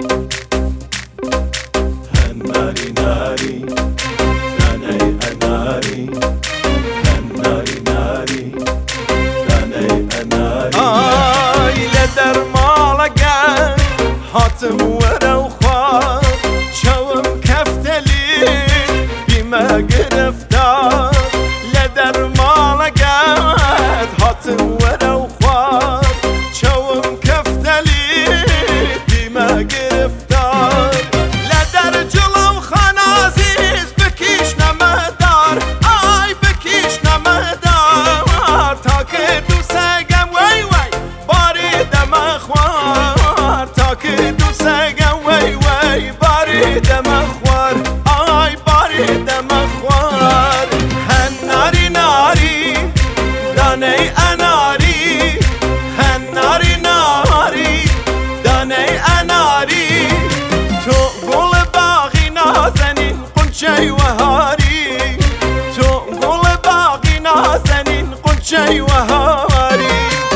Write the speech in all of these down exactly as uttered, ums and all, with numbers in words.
هالناري ناري داني أناري هالناري ناري داني أناري آي لدر مالقا هاتم ورا وخوار شوم كفتلي بما قرفتار لدر مالقا هاتم ورا وخوار شوم كفتلي بما قرفتار لدر جلو خنازيز بكيش نمدار آي بكيش نمدار تاكد وساقم وي وي بارد مخوار تاكد وساقم وي وي بارد مخوار آي بارد مخوار هالناري ناري داني أناري هالناري ناري داني أناري تقول باغي نازنين قنشي وهاري تقول باغي نازنين قنشي وهاري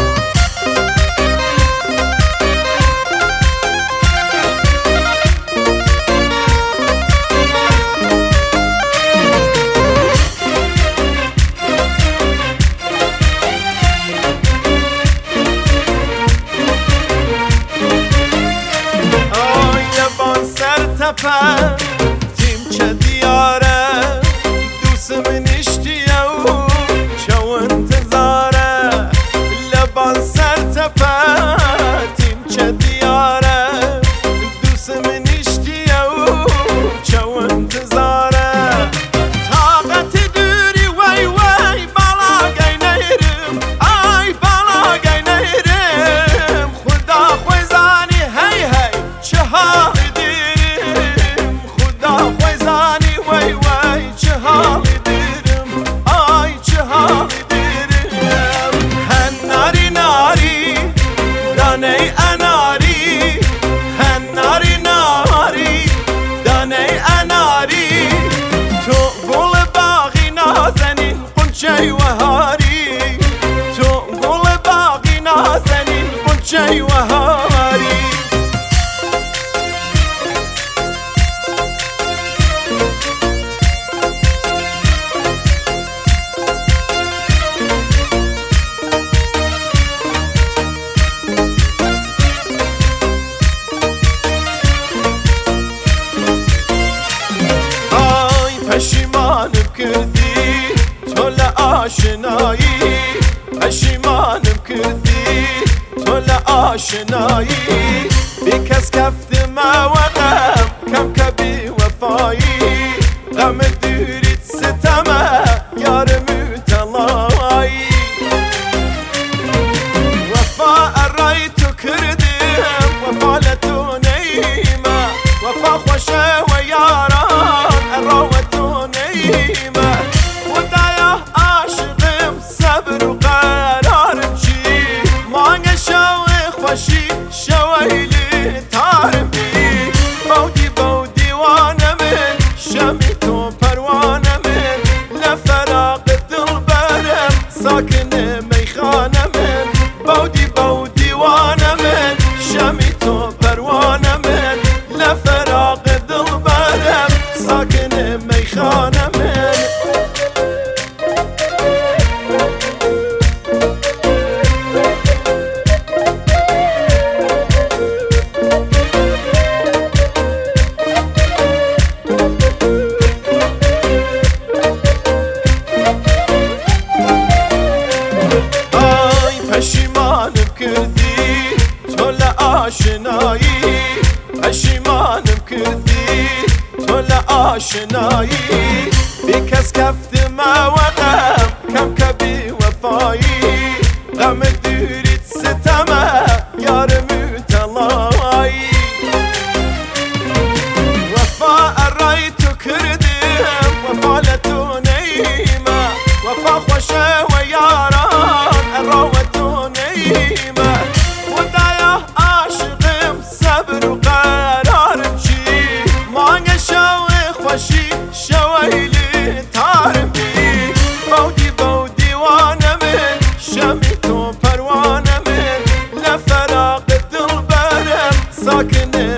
سرتفه تیم چه دیاره دوست من اشتیه و چو انتظاره لبان سرتفه تیم چه دیاره دوست من اشتیه و چو انتظاره طاقت دوری وی وی بلاگی نیرم آی بلاگی نیرم خدا خویزانی هی هی چه حالی داني أناري هالناري ناري داني أناري تقول باغي نازنين قنشي وهاري تقول باغي نازنين قنشي وهاري پشیمانم کردی تو لآشنایی پشیمانم کردی تو لآشنایی بی کس کفت ما و غم کم کبی وفایی غم دوریت ستمه یار متلایی وفا ارای تو کردم وفا لتو نیمه وفا خوشه و یاران اراوتو نیمه خدایا عاشقم صبر و قرارم چی مانگ شوی خوشی شویلی تارم بی بودی بودی وانه من شمی تو پروانه من لفراق دل برم ساکن میخانه من بودی بودی وانه من شمی تو پروانه من لفراق دل برم ساکن میخانه من آی پشیمانم کردی تو لآشنایی پشیمانم کردی تو لآشنایی بی کس کفت ما و غم کم کبی وفایی غم دوریت ستمه یار متلایی وفا ارای تو کردم وفا لتو نیمه وفا خوشه و یاران اراوتو نیمه خدایا عاشقم صبر و قرارم چی مانگ شوی خوشی شویلی تارم بی بودی بودی وانه من شمی تو پروانه من لفراق دل برم ساکن